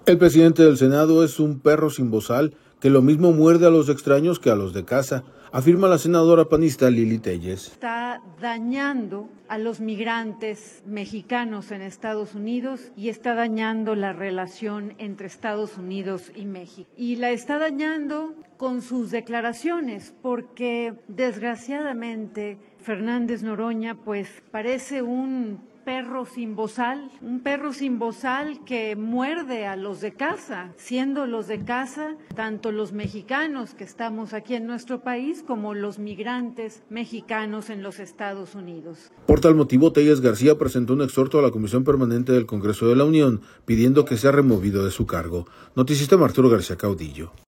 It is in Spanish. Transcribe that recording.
El presidente del Senado es un perro sin bozal que lo mismo muerde a los extraños que a los de casa, afirma la senadora panista Lili Telles. Está dañando a los migrantes mexicanos en Estados Unidos y está dañando la relación entre Estados Unidos y México. Y la está dañando con sus declaraciones, porque desgraciadamente Fernández Noroña pues parece un perro sin bozal que muerde a los de casa, siendo los de casa tanto los mexicanos que estamos aquí en nuestro país como los migrantes mexicanos en los Estados Unidos. Por tal motivo, Telles García presentó un exhorto a la Comisión Permanente del Congreso de la Unión pidiendo que sea removido de su cargo. Noticista Arturo García Caudillo.